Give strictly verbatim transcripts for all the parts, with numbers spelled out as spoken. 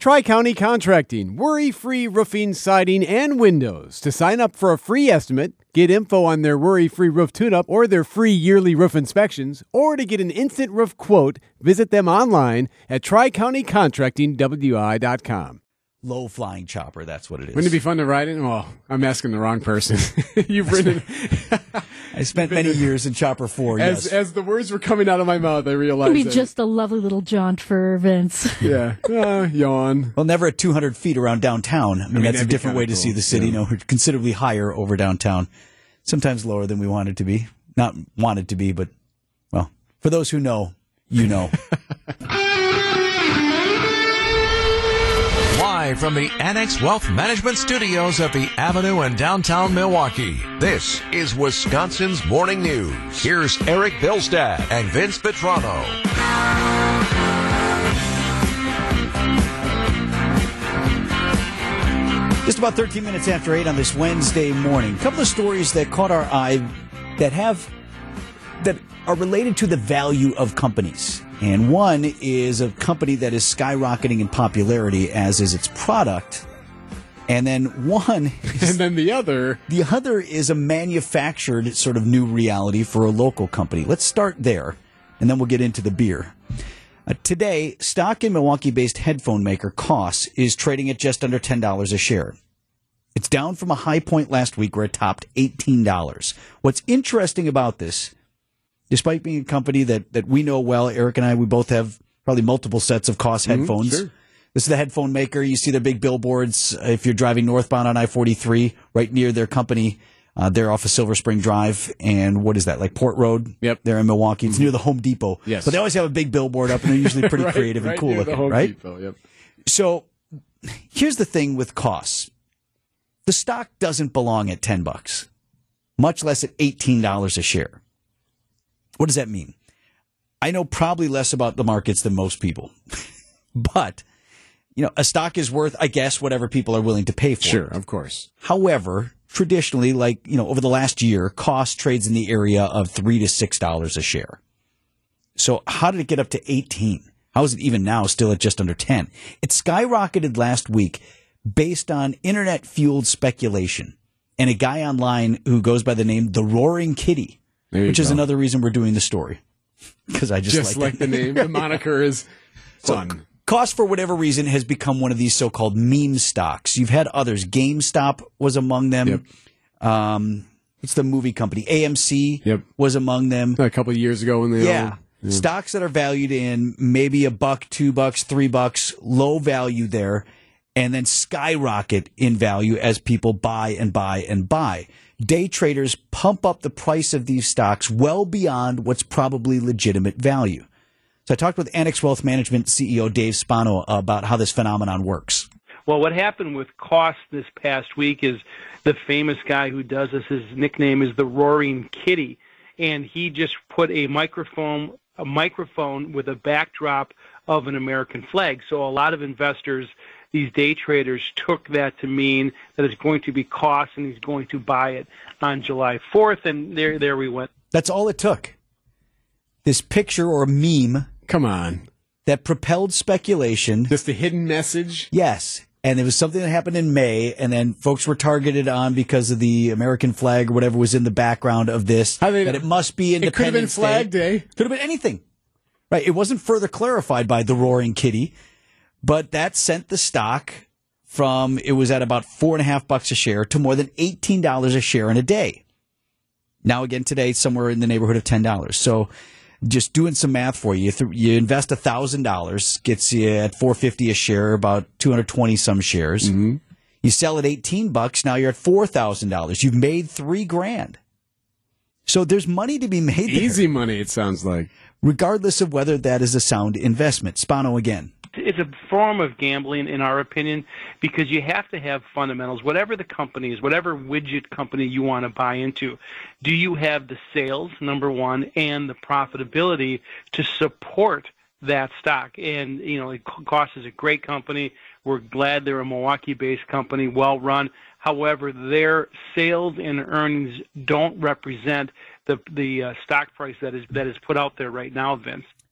Tri-County Contracting, worry-free roofing, siding, and windows. To sign up for a free estimate, get info on their worry-free roof tune-up or their free yearly roof inspections, or to get an instant roof quote, visit them online at tri county contracting w i dot com. Low-flying chopper, that's what it is. Wouldn't it be fun to ride in? Well, I'm asking the wrong person. You've ridden. I spent many years in Chopper four, as, yes. As the words were coming out of my mouth, I realized It'd be that. just a lovely little jaunt for Vince. Yeah. Uh, yawn. Well, never at two hundred feet around downtown. I mean, I mean that's a different way to cool. see the city. Yeah. You know, we're considerably higher over downtown. Sometimes lower than we want it to be. Not wanted to be, but, well, for those who know, you know. Live from the Annex Wealth Management Studios at the Avenue in downtown Milwaukee, this is Wisconsin's Morning News. Here's Eric Bilstad and Vince Petrano. Just about thirteen minutes after eight on this Wednesday morning. A couple of stories that caught our eye that have that are related to the value of companies. And one is a company that is skyrocketing in popularity, as is its product. And then one is, and then the other. The other is a manufactured sort of new reality for a local company. Let's start there, and then we'll get into the beer. Uh, today, stock in Milwaukee-based headphone maker Koss is trading at just under ten dollars a share. It's down from a high point last week where it topped eighteen dollars. What's interesting about this, despite being a company that, that we know well, Eric and I, we both have probably multiple sets of Koss headphones. Mm, sure. This is the headphone maker. You see their big billboards uh, if you're driving northbound on I forty-three, right near their company. Uh, they're off of Silver Spring Drive, and what is that, like Port Road? Yep. They're in Milwaukee. It's near the Home Depot. Yes. But they always have a big billboard up, and they're usually pretty right, creative right and cool near looking, the Home right? Depot, yep. So here's the thing with Koss. The stock doesn't belong at ten bucks, much less at eighteen dollars a share. What does that mean? I know probably less about the markets than most people, but you know, a stock is worth, I guess, whatever people are willing to pay for. Sure, it. of course. However, traditionally, like you know, over the last year, Koss trades in the area of three to six dollars a share. So, how did it get up to eighteen? How is it even now still at just under ten? It skyrocketed last week based on internet-fueled speculation, and a guy online who goes by the name The Roaring Kitty, which is go. another reason we're doing the story. Because I just, just like, like the name. The moniker is fun. So, Koss, for whatever reason, has become one of these so-called meme stocks. You've had others. GameStop was among them. Yep. Um, what's the movie company? A M C yep. was among them. A couple of years ago when they yeah. all... Yeah. Stocks that are valued in maybe a buck, two bucks, three bucks, low value there, and then skyrocket in value as people buy and buy and buy. Day traders pump up the price of these stocks well beyond what's probably legitimate value. So I talked with Annex Wealth Management C E O Dave Spano about how this phenomenon works. Well, what happened with Koss this past week is the famous guy who does this, his nickname is the Roaring Kitty, and he just put a microphone a microphone with a backdrop of an American flag. So a lot of investors, these day traders, took that to mean that it's going to be Koss and he's going to buy it on July fourth, and there there we went. That's all it took. This picture or meme. Come on. That propelled speculation. Just a hidden message? Yes. And it was something that happened in May, and then folks were targeted on because of the American flag or whatever was in the background of this. How they, that it must be Independence It could have been Flag Day. Day. Could have been anything. Right. It wasn't further clarified by the Roaring Kitty, but that sent the stock from, it was at about four and a half bucks a share to more than eighteen dollars a share in a day. Now again today, somewhere in the neighborhood of ten dollars. So just doing some math for you, you invest one thousand dollars, gets you at four hundred fifty dollars a share, about two hundred twenty some shares. Mm-hmm. You sell at eighteen bucks, now you're at four thousand dollars. You've made three grand. So there's money to be made there. Easy money, it sounds like. Regardless of whether that is a sound investment. Spano again. It's a form of gambling, in our opinion, because you have to have fundamentals. Whatever the company is, whatever widget company you want to buy into, do you have the sales, number one, and the profitability to support that stock? And, you know, Koss is a great company. We're glad they're a Milwaukee-based company, well-run. However, their sales and earnings don't represent the the uh, stock price that is that is put out there right now, Vince.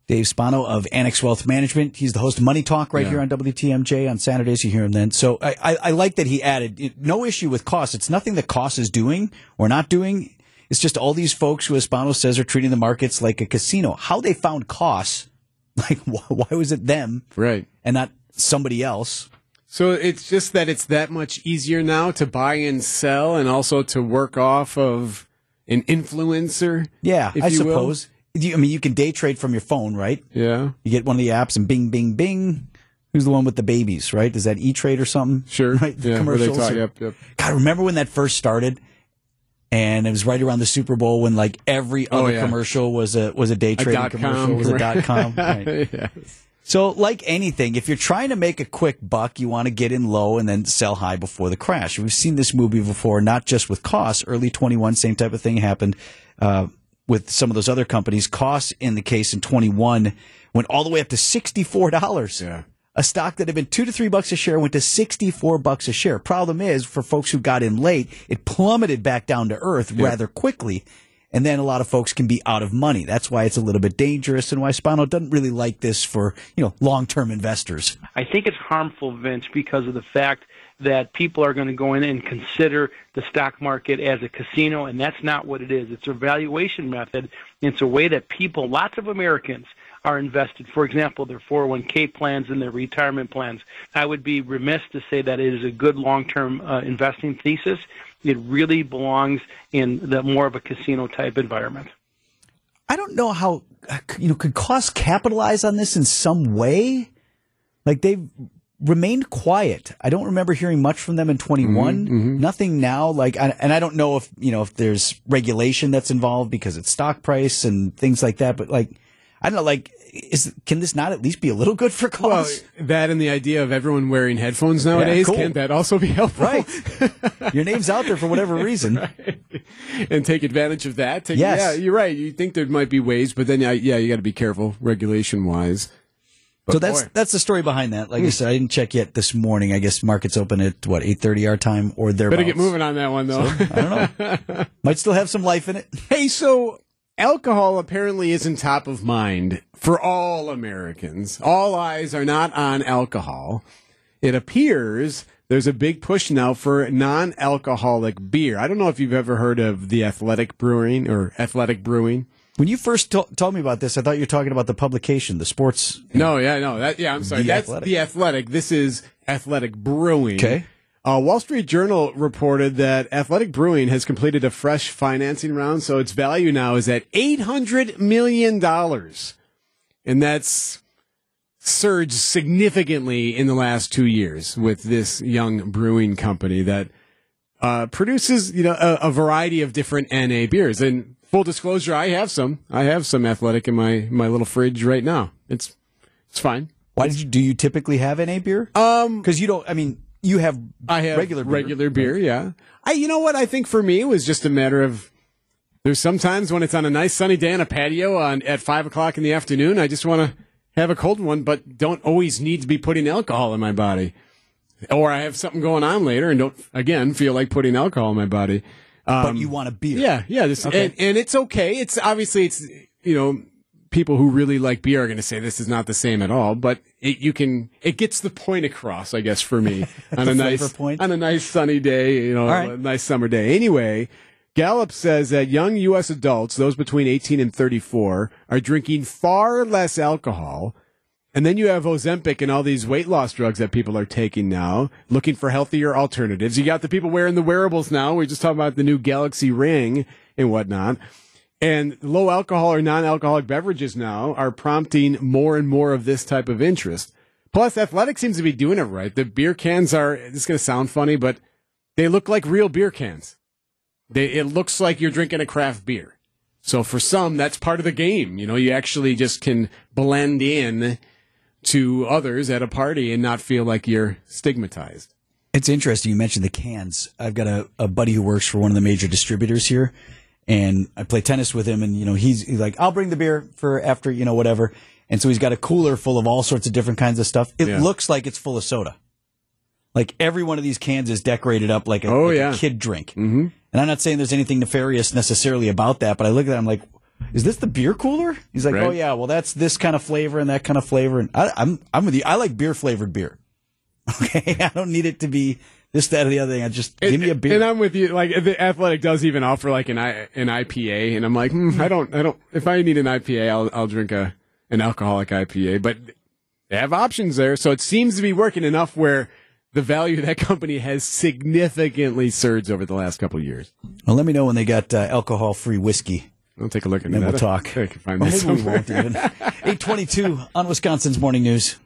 Dave Spano of Annex Wealth Management. He's the host of Money Talk right Yeah. here on W T M J on Saturdays. You hear him then. So I, I, I like that he added no issue with costs. It's nothing that costs is doing or not doing. It's just all these folks who, as Spano says, are treating the markets like a casino. How they found costs, like why was it them Right. and not somebody else? So it's just that it's that much easier now to buy and sell and also to work off of an influencer. Yeah, if I you will. suppose. You, I mean, you can day trade from your phone, right? Yeah. You get one of the apps and bing, bing, bing. Who's the one with the babies, right? Is that E-Trade or something? Sure. Right? The Yeah, where they commercials. talk- are- yep, yep. God, remember when that first started? And it was right around the Super Bowl when like every Oh, other yeah. commercial was a was a day trading dot commercial, com. was a dot com. Right. Yes. So, like anything, if you're trying to make a quick buck, you want to get in low and then sell high before the crash. We've seen this movie before, not just with costs. Early twenty-one, same type of thing happened uh, with some of those other companies. Costs, in the case in twenty-one, went all the way up to sixty-four dollars. Yeah. A stock that had been two to three bucks a share went to sixty-four bucks a share. Problem is, for folks who got in late, it plummeted back down to earth Yeah. rather quickly. And then a lot of folks can be out of money. That's why it's a little bit dangerous and why Spano doesn't really like this for, you know, long-term investors. I think it's harmful, Vince, because of the fact that people are going to go in and consider the stock market as a casino, and that's not what it is. It's a valuation method. It's a way that people, lots of Americans, are invested. For example, their four oh one k plans and their retirement plans. I would be remiss to say that it is a good long-term uh, investing thesis. It really belongs in the more of a casino type environment. I don't know how, you know, could cost capitalize on this in some way? Like they've remained quiet. I don't remember hearing much from them in twenty-one. Mm-hmm, mm-hmm. Nothing now. Like, and I don't know if, you know, if there's regulation that's involved because it's stock price and things like that. But like, I don't know, like, is can this not at least be a little good for Well, costs? that and the idea of everyone wearing headphones nowadays, cool. can that also be helpful? Right. Your name's out there for whatever reason. Right. And take advantage of that. To, Yes. Yeah, you're right. You think there might be ways, but then, yeah, yeah you got to be careful regulation-wise. But So that's boy. that's the story behind that. Like I said, I didn't check yet this morning. I guess markets open at, what, eight thirty our time or thereabouts. Better get moving on that one, though. I don't know. Might still have some life in it. Hey, so alcohol apparently isn't top of mind for all Americans. All eyes are not on alcohol. It appears there's a big push now for non-alcoholic beer. I don't know if you've ever heard of the Athletic Brewing or Athletic Brewing. When you first to- told me about this, I thought you were talking about the publication, the sports. No, yeah, no, that yeah, I'm sorry. The That's Athletic. the Athletic. This is Athletic Brewing. Okay. Uh, Wall Street Journal reported that Athletic Brewing has completed a fresh financing round, so its value now is at eight hundred million dollars. And that's surged significantly in the last two years with this young brewing company that uh, produces, you know, a, a variety of different N A beers. And full disclosure, I have some. I have some Athletic in my, my little fridge right now. It's it's fine. Why did you do you typically have N A beer? Um, Because you don't. I mean, you have. I have regular beer. regular beer. Yeah. I. You know what? I think for me it was just a matter of. There's sometimes when it's on a nice sunny day on a patio on at five o'clock in the afternoon, I just want to have a cold one, but don't always need to be putting alcohol in my body. Or I have something going on later and don't again feel like putting alcohol in my body. Um, But you want a beer. Yeah, yeah. This, Okay. and, and it's okay. It's obviously it's you know people who really like beer are going to say this is not the same at all, but it, you can it gets the point across, I guess, for me on The a nice flavor point? on a nice sunny day, you know, All right. a nice summer day. Anyway, Gallup says that young U S adults, those between eighteen and thirty-four, are drinking far less alcohol. And then you have Ozempic and all these weight loss drugs that people are taking now, looking for healthier alternatives. You got the people wearing the wearables now. We just talked about the new Galaxy Ring and whatnot. And low alcohol or non-alcoholic beverages now are prompting more and more of this type of interest. Plus, Athletic seems to be doing it right. The beer cans are, this is going to sound funny, but they look like real beer cans. They, it looks like you're drinking a craft beer. So for some, that's part of the game. You know, you actually just can blend in to others at a party and not feel like you're stigmatized. It's interesting you mentioned the cans. I've got a, a buddy who works for one of the major distributors here, and I play tennis with him, and you know he's, he's like, I'll bring the beer for after, you know, whatever. And so he's got a cooler full of all sorts of different kinds of stuff. It Yeah. looks like it's full of soda. Like every one of these cans is decorated up like a, Oh, like yeah. a kid drink. Mm-hmm. And I'm not saying there's anything nefarious necessarily about that, but I look at it, I'm like, is this the beer cooler? He's like, Right. oh yeah, well that's this kind of flavor and that kind of flavor. And I, I'm I'm with you. I like beer flavored beer. Okay, I don't need it to be this, that, or the other thing. I just And, give me a beer. and I'm with you. Like the Athletic does even offer like an I, an I P A, and I'm like, hmm, I don't, I don't. If I need an I P A, I'll I'll drink a an alcoholic I P A. But they have options there, so it seems to be working enough where the value of that company has significantly surged over the last couple of years. Well, let me know when they got uh, alcohol-free whiskey. I'll take a look at Then that. we'll talk. I can find Or that maybe we somewhere. won't even. eight twenty-two on Wisconsin's Morning News.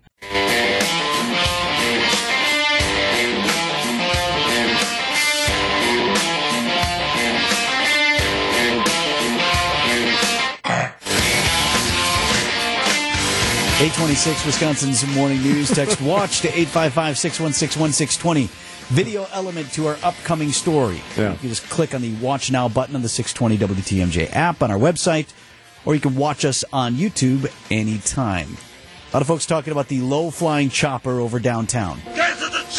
eight twenty-six, Wisconsin's Morning News. Text WATCH to eight five five, six one six, one six two zero. Video element to our upcoming story. Yeah. You can just click on the Watch Now button on the six twenty W T M J app on our website, or you can watch us on YouTube anytime. A lot of folks talking about the low-flying chopper over downtown. Get to the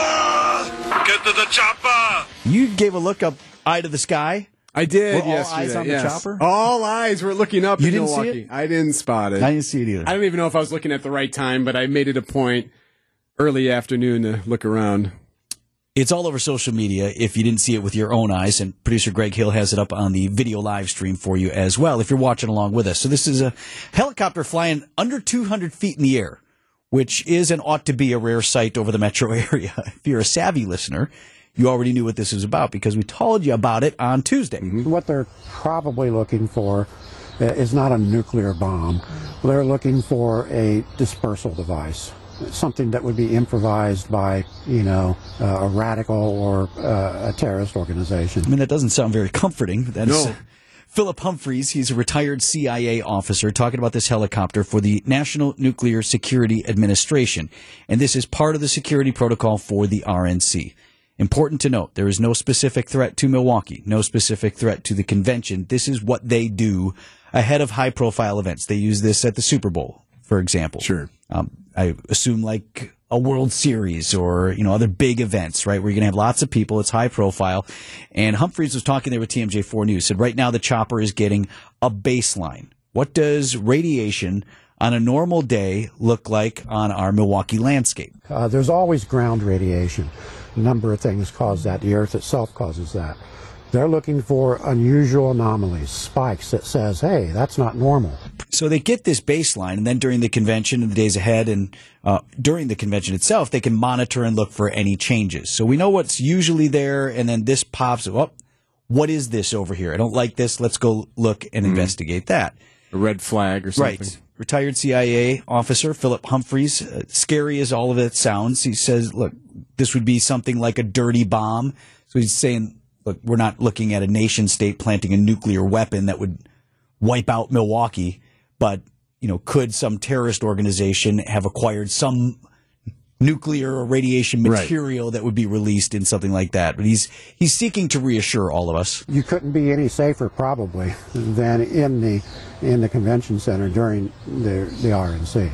chopper! Get to the chopper! You gave a look up, eye to the sky. I did. Were all yesterday, eyes on the yes. chopper? All eyes were looking up You in didn't see Milwaukee. it? I didn't spot it. I didn't see it either. I don't even know if I was looking at the right time, but I made it a point early afternoon to look around. It's all over social media if you didn't see it with your own eyes, and producer Greg Hill has it up on the video live stream for you as well if you're watching along with us. So this is a helicopter flying under two hundred feet in the air, which is and ought to be a rare sight over the metro area. If you're a savvy listener, you already knew what this was about because we told you about it on Tuesday. Mm-hmm. What they're probably looking for uh, is not a nuclear bomb. They're looking for a dispersal device, something that would be improvised by, you know, uh, a radical or uh, a terrorist organization. I mean, that doesn't sound very comforting. That's No. uh, Philip Humphreys. He's a retired C I A officer talking about this helicopter for the National Nuclear Security Administration. And this is part of the security protocol for the R N C. Important to note, there is no specific threat to Milwaukee, no specific threat to the convention. This is what they do ahead of high-profile events. They use this at the Super Bowl, for example. Sure. Um, I assume like a World Series or, you know, other big events, right, where you're going to have lots of people. It's high profile. And Humphreys was talking there with T M J four News, said right now the chopper is getting a baseline. What does radiation on a normal day look like on our Milwaukee landscape? Uh, there's always ground radiation. A number of things cause that. The Earth itself causes that. They're looking for unusual anomalies, spikes that says, hey, that's not normal. So they get this baseline, and then during the convention and the days ahead and uh, during the convention itself, they can monitor and look for any changes. So we know what's usually there, and then this pops up. Oh, what is this over here? I don't like this. Let's go look and investigate that. A red flag or something. Right. Retired C I A officer Philip Humphreys, uh, scary as all of it sounds, he says, look, this would be something like a dirty bomb. So he's saying, look, we're not looking at a nation state planting a nuclear weapon that would wipe out Milwaukee, but, you know, could some terrorist organization have acquired some nuclear or radiation material that would be released in something like that? But he's he's seeking to reassure all of us. You couldn't be any safer, probably, than in the in the convention center during the the R N C.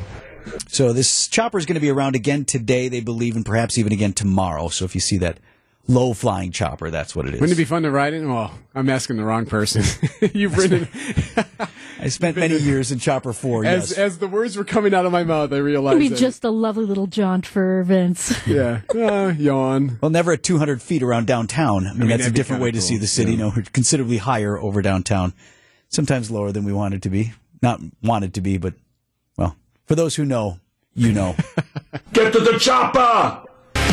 So this chopper is going to be around again today, they believe, and perhaps even again tomorrow. So if you see that low-flying chopper, that's what it is. Wouldn't it be fun to ride in? Well, I'm asking the wrong person. You've ridden. I spent many years in Chopper four, As yes. as the words were coming out of my mouth, I realized. It'd be that- just a lovely little jaunt for Vince. yeah. Uh, yawn. Well, never at two hundred feet around downtown. I mean, mean, that's a that'd be different kinda way to cool. see the city. Yeah. You know, we're considerably higher over downtown. Sometimes lower than we want it to be. Not wanted to be, but, well, for those who know, you know. Get to the chopper!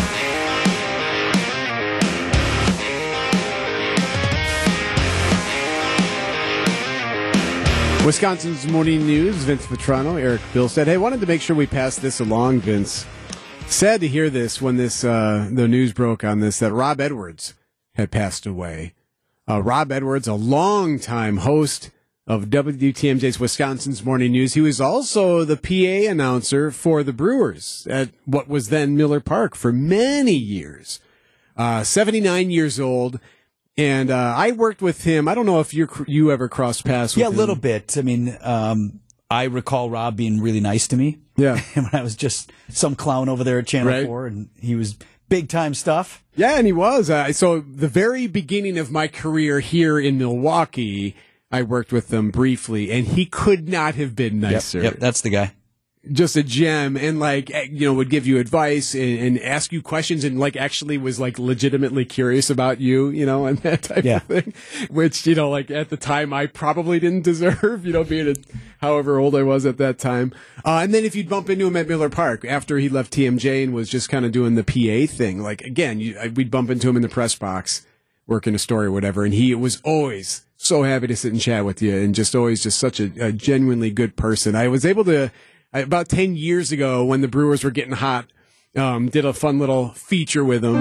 Wisconsin's Morning News, Vince Petrano, Eric Bilstead. Hey, wanted to make sure we pass this along, Vince. Sad to hear this when this uh, the news broke on this, that Rob Edwards had passed away. Uh, Rob Edwards, a longtime host of W T M J's Wisconsin's Morning News. He was also the P A announcer for the Brewers at what was then Miller Park for many years. Uh, seventy-nine years old. And uh, I worked with him. I don't know if you you ever crossed paths with Yeah, a him. little bit. I mean, um, I recall Rob being really nice to me. Yeah. when I was just some clown over there at Channel Right. four, and he was big time stuff. Yeah, and he was. Uh, so the very beginning of my career here in Milwaukee, I worked with him briefly, and he could not have been nicer. Yep, yep, that's the guy. Just a gem, and like, you know, would give you advice and, and ask you questions, and like actually was like legitimately curious about you, you know, and that type yeah. of thing, which, you know, like at the time I probably didn't deserve, you know, being a, however old I was at that time. Uh, and then if you'd bump into him at Miller Park after he left T M J and was just kind of doing the P A thing, like again, you, we'd bump into him in the press box, working a story or whatever, and he was always so happy to sit and chat with you, and just always just such a, a genuinely good person. I was able to. About ten years ago, when the Brewers were getting hot, um, did a fun little feature with him.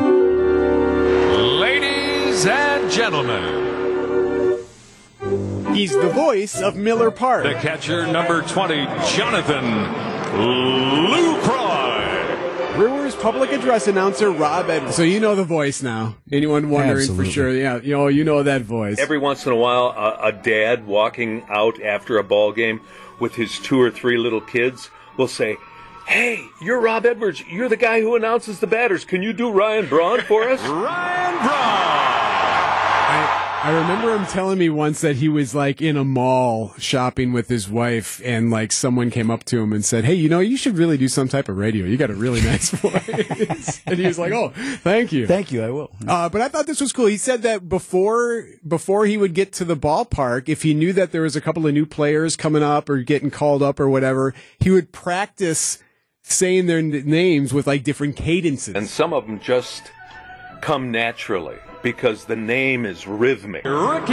Ladies and gentlemen, he's the voice of Miller Park. The catcher, number twenty, Jonathan Lucroy. Brewers public address announcer Rob Edwards. So you know the voice now. Anyone wondering Absolutely. for sure? Yeah, you know, you know that voice. Every once in a while, a, a dad walking out after a ball game with his two or three little kids will say, "Hey, you're Rob Edwards. You're the guy who announces the batters. Can you do Ryan Braun for us?" Ryan Braun. I, I remember him telling me once that he was like in a mall shopping with his wife, and like someone came up to him and said, "Hey, you know, you should really do some type of radio. You got a really nice voice." And he was like, "Oh, thank you, thank you, I will." Uh, but I thought this was cool. He said that before before he would get to the ballpark, if he knew that there was a couple of new players coming up or getting called up or whatever, he would practice saying their n- names with like different cadences. And some of them just come naturally because the name is rhythmic. Ricky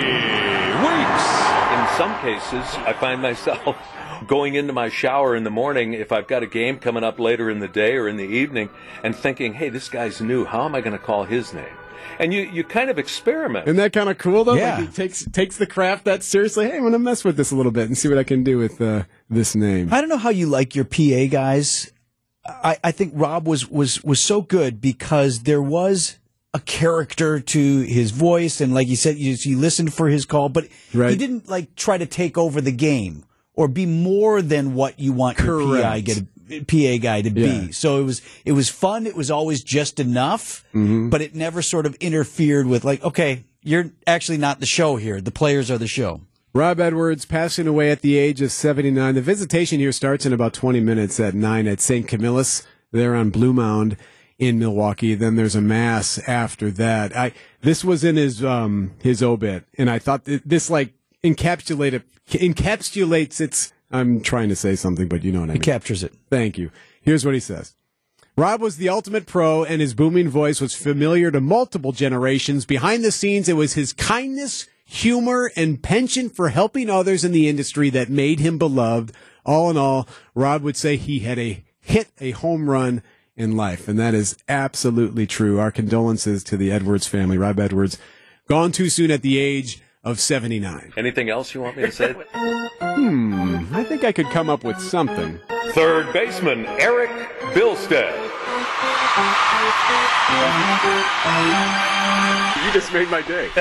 Weeks. In some cases, I find myself going into my shower in the morning if I've got a game coming up later in the day or in the evening and thinking, hey, this guy's new. How am I going to call his name? And you, you kind of experiment. Isn't that kind of cool, though? Yeah. Like he takes takes the craft that seriously. Hey, I'm going to mess with this a little bit and see what I can do with uh, this name. I don't know how you like your P A guys. I, I think Rob was, was, was so good because there was a character to his voice, and like you said, you, you listened for his call, but right. he didn't like try to take over the game or be more than what you want your P I get. P A guy to be. Yeah. So it was it was fun. It was always just enough, mm-hmm. but it never sort of interfered with like, okay, you're actually not the show here. The players are the show. Rob Edwards passing away at the age of seventy-nine. The visitation here starts in about twenty minutes at nine at Saint Camillus there on Blue Mound in Milwaukee. Then there's a mass after that. I this was in his um his obit, and I thought th- this like encapsulated encapsulates its. I'm trying to say something, but you know what I mean. It captures it. Thank you. Here's what he says. Rob was the ultimate pro, and his booming voice was familiar to multiple generations. Behind the scenes, it was his kindness, humor, and penchant for helping others in the industry that made him beloved. All in all, Rob would say he had a hit a home run in life, and that is absolutely true. Our condolences to the Edwards family. Rob Edwards, gone too soon at the age of seventy-nine. Anything else you want me to say? Hmm, I think I could come up with something. Third baseman, Eric Bilstead. You just made my day.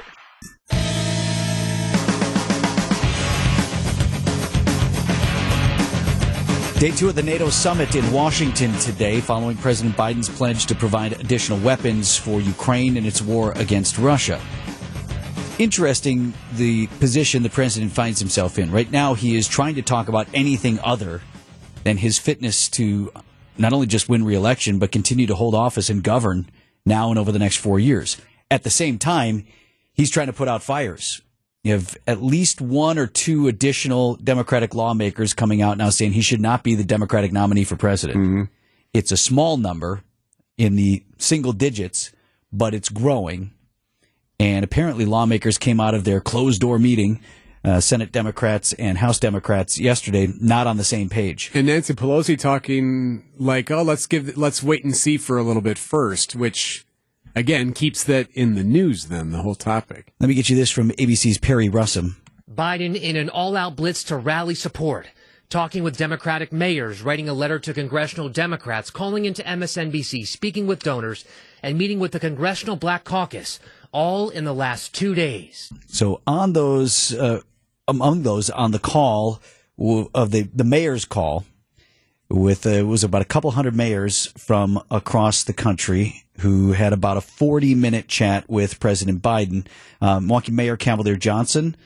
Day two of the NATO summit in Washington today, following President Biden's pledge to provide additional weapons for Ukraine in its war against Russia. Interesting, the position the president finds himself in. Right now, he is trying to talk about anything other than his fitness to not only just win re-election, but continue to hold office and govern now and over the next four years. At the same time, he's trying to put out fires. You have at least one or two additional Democratic lawmakers coming out now saying he should not be the Democratic nominee for president. Mm-hmm. It's a small number in the single digits, but it's growing. And apparently lawmakers came out of their closed-door meeting, uh, Senate Democrats and House Democrats yesterday, not on the same page. And Nancy Pelosi talking like, oh, let's give, let's wait and see for a little bit first, which, again, keeps that in the news then, the whole topic. Let me get you this from A B C's Perry Russum. Biden in an all-out blitz to rally support, talking with Democratic mayors, writing a letter to congressional Democrats, calling into M S N B C, speaking with donors, and meeting with the Congressional Black Caucus, all in the last two days. So on those, uh, among those on the call of the, the mayor's call, with uh, it was about a couple hundred mayors from across the country who had about a forty-minute chat with President Biden. Um, Milwaukee Mayor Cavalier Johnson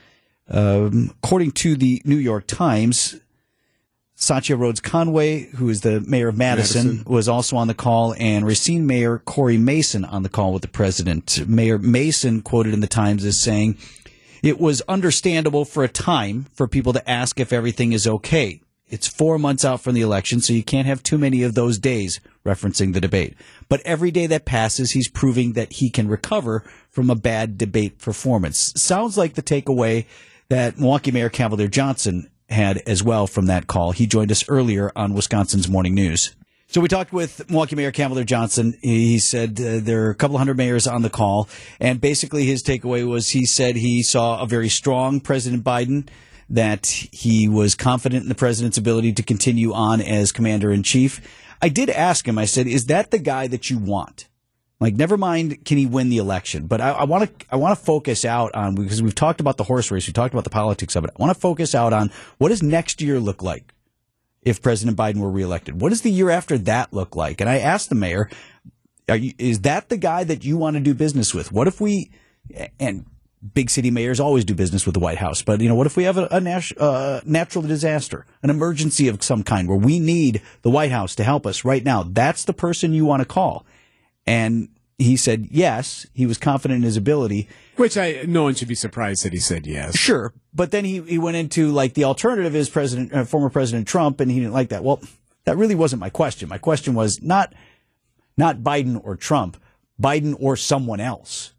Um, according to the New York Times, Satya Rhodes Conway, who is the mayor of Madison, Madison, was also on the call, and Racine Mayor Corey Mason on the call with the president. Mayor Mason, quoted in the Times, as saying, "It was understandable for a time for people to ask if everything is okay. It's four months out from the election, so you can't have too many of those days," referencing the debate. "But every day that passes, he's proving that he can recover from a bad debate performance." Sounds like the takeaway that Milwaukee Mayor Cavalier Johnson had as well from that call. He joined us earlier on Wisconsin's Morning News. So we talked with Milwaukee Mayor Cavalier Johnson. He said uh, there are a couple hundred mayors on the call, and basically his takeaway was he said he saw a very strong President Biden, that he was confident in the president's ability to continue on as commander-in-chief. I did ask him, I said, is that the guy that you want? Like, never mind, can he win the election? But I want to I want to focus out on, because we've talked about the horse race, we talked about the politics of it. I want to focus out on what does next year look like if President Biden were reelected? What does the year after that look like? And I asked the mayor, are you, is that the guy that you want to do business with? What if we, and big city mayors always do business with the White House, but, you know, what if we have a, a nat- uh, natural disaster, an emergency of some kind where we need the White House to help us right now? That's the person you want to call. And he said yes, he was confident in his ability. Which I no one should be surprised that he said yes. Sure, but then he, he went into, like, the alternative is President, uh, former President Trump, and he didn't like that. Well, that really wasn't my question. My question was not not Biden or Trump, Biden or someone else.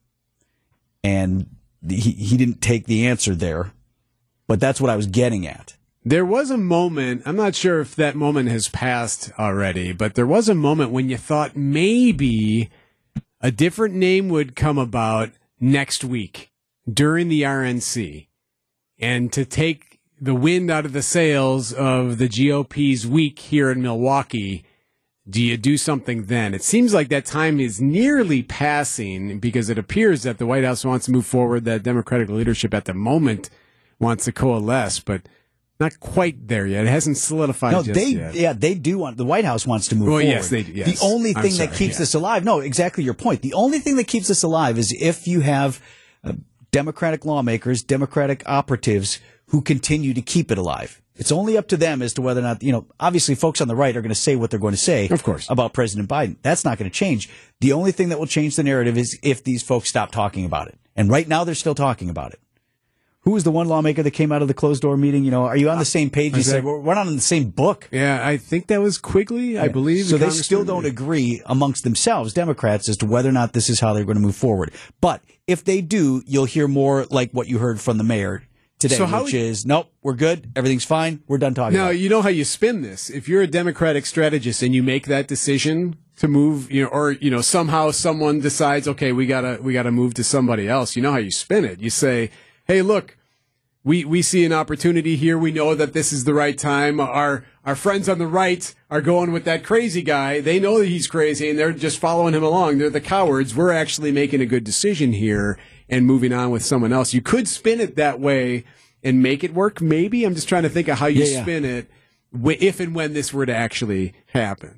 And he, he didn't take the answer there, but that's what I was getting at. There was a moment, I'm not sure if that moment has passed already, but there was a moment when you thought maybe a different name would come about next week during the R N C. And to take the wind out of the sails of the G O P's week here in Milwaukee, do you do something then? It seems like that time is nearly passing because it appears that the White House wants to move forward, that Democratic leadership at the moment wants to coalesce, but not quite there yet. It hasn't solidified no, just they, yet. Yeah, they do want, the White House wants to move well, forward. Yes, they do. Yes. The only thing sorry, that keeps yeah. this alive, no, exactly your point. The only thing that keeps this alive is if you have uh, Democratic lawmakers, Democratic operatives who continue to keep it alive. It's only up to them as to whether or not, you know, obviously folks on the right are going to say what they're going to say of course. about President Biden. That's not going to change. The only thing that will change the narrative is if these folks stop talking about it. And right now they're still talking about it. Who was the one lawmaker that came out of the closed-door meeting? You know, are you on the same page? You said, we're not on the same book. Yeah, I think that was Quigley, I yeah. believe. So the they still don't agree amongst themselves, Democrats, as to whether or not this is how they're going to move forward. But if they do, you'll hear more like what you heard from the mayor today, so which is, nope, we're good, everything's fine, we're done talking now, about it. Now, you know how you spin this. If you're a Democratic strategist and you make that decision to move, you know, or, you know, somehow someone decides, okay, we gotta, we gotta move to somebody else, you know how you spin it. You say, hey, look, We we see an opportunity here. We know that this is the right time. Our our friends on the right are going with that crazy guy. They know that he's crazy, and they're just following him along. They're the cowards. We're actually making a good decision here and moving on with someone else. You could spin it that way and make it work, maybe. I'm just trying to think of how you yeah, yeah. spin it if and when this were to actually happen.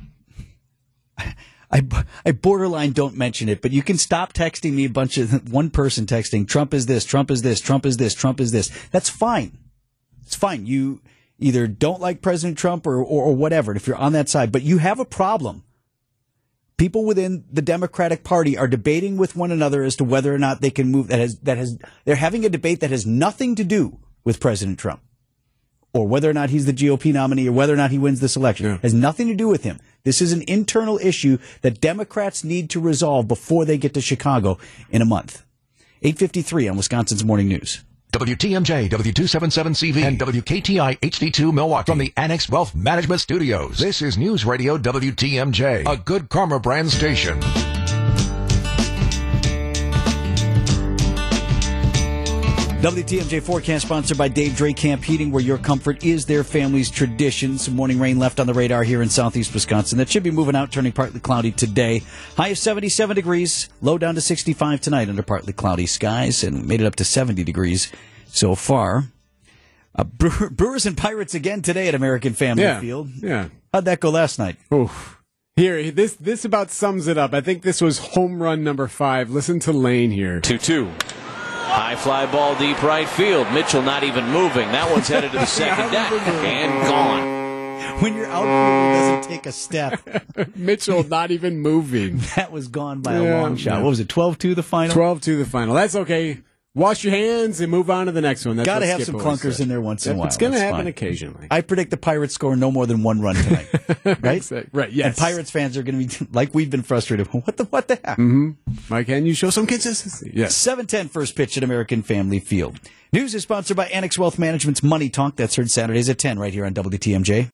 I, I borderline don't mention it, but you can stop texting me a bunch of one person texting, Trump is this, Trump is this, Trump is this, Trump is this. That's fine. It's fine. You either don't like President Trump or, or, or whatever, if you're on that side, but you have a problem. People within the Democratic Party are debating with one another as to whether or not they can move. That has, that has, they're having a debate that has nothing to do with President Trump or whether or not he's the G O P nominee or whether or not he wins this election. Yeah. It has nothing to do with him. This is an internal issue that Democrats need to resolve before they get to Chicago in a month. eight fifty-three on Wisconsin's Morning News. W T M J, W two seventy-seven C V, and W K T I H D two Milwaukee from the Annex Wealth Management Studios. This is News Radio W T M J, a Good Karma brand station. W T M J forecast sponsored by Dave Dre Camp Heating, where your comfort is their family's tradition. Some morning rain left on the radar here in southeast Wisconsin. That should be moving out, turning partly cloudy today. High of seventy-seven degrees, low down to sixty-five tonight under partly cloudy skies, and made it up to seventy degrees so far. Uh, Brewer, Brewers and Pirates again today at American Family yeah, Field. Yeah. How'd that go last night? Oof. Here, this this about sums it up. I think this was home run number five. Listen to Lane here. two two. High fly ball deep right field. Mitchell not even moving. That one's headed to the second deck and gone. When your outfielder doesn't take a step. Mitchell not even moving. That was gone by Yeah, a long shot. yeah. What was it, twelve two the final? twelve two the final. That's okay. Wash your hands and move on to the next one. That's Got to what have Skip some always clunkers said. in there once in a Yep, while. It's going to That's happen fine. occasionally. I predict the Pirates score no more than one run tonight. Right? Right, yes. And Pirates fans are going to be, like we've been frustrated. What the, what the heck? Mm-hmm. Mike, can you show some consistency? Yes. seven ten first pitch at American Family Field. News is sponsored by Annex Wealth Management's Money Talk. That's heard Saturdays at ten right here on W T M J.